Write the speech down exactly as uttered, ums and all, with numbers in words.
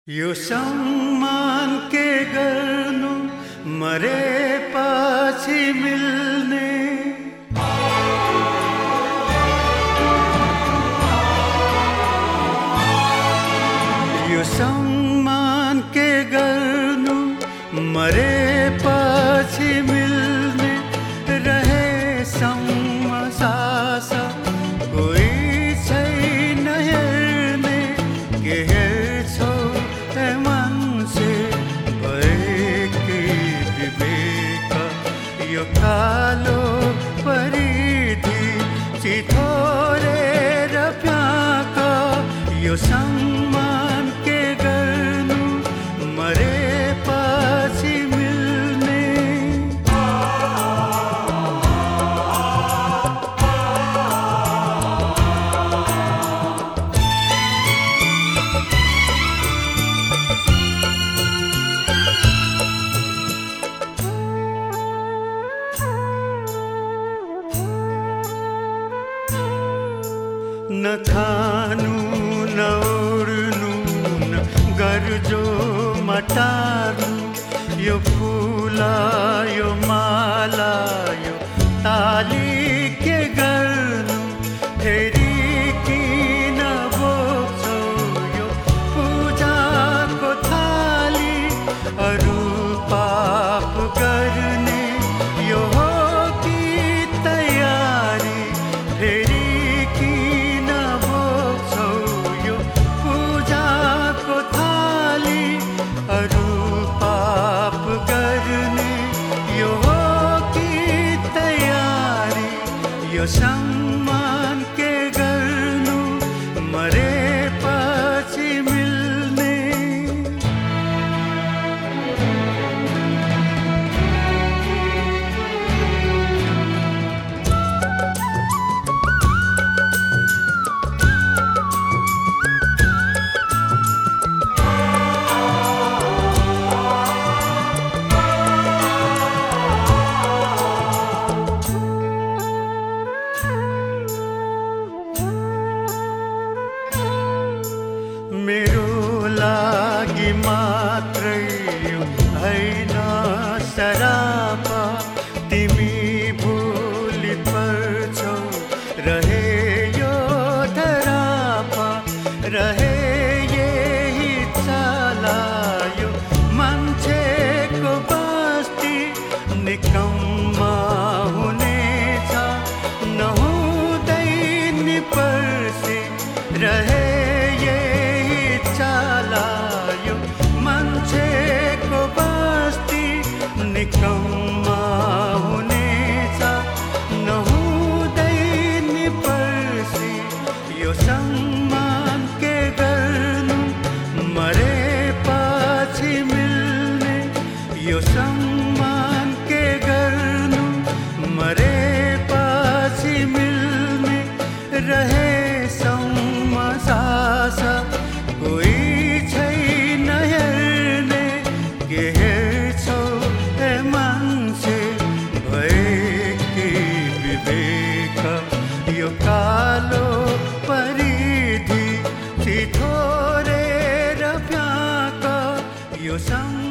यो सम्मान के गर्नु मरेपछि मिल्ने, यो सम्मान के गर्नु मरेपछि मिल्ने, रहेसम्म सास कोही छैन हेर्ने, के हेर्छौ ए मान्छे भएकी विवेक, यो कालो परिधि चिथोरेर प्याक, यो सम्मान के गर्नु मरेपछि मिल्ने। न खानु न ओर्नु न गर्जो मटार्नु, यो फुला यो माला यो ताली के गर्नु, फेरि किन बोक्छौ यो पूजाको थाली, अरू पाप गर्ने यो हो कि तयारी, फेरि अरू पाप गर्ने यो हो कि तयारी, यो सम्मान के गर्नु मरेपछि मिल्ने। मेरो लागि मात्रै यो हैन सराप, तिमी भोलि पर्छौ रहे यो धराप, रहे यही चाला यो मान्छेको बस्ती, निकम्मा हुनेछ नहुँदै नि पर्सी, रहे यो मान्छेको बस्ती, निकम्मा हुनेछ नहुँदै नि पर्सी, यो सम्मान के गर्नु मरेपछि मिल्ने, यो सम्मान के गर्नु मरेपछि मिल्ने, रहेसम्म सास कोही छैन हेर्ने, के हेर्छौ ए मान्छे भएकी विवेक, यो कालो परिधि चिथोरेर प्याक, यो सम्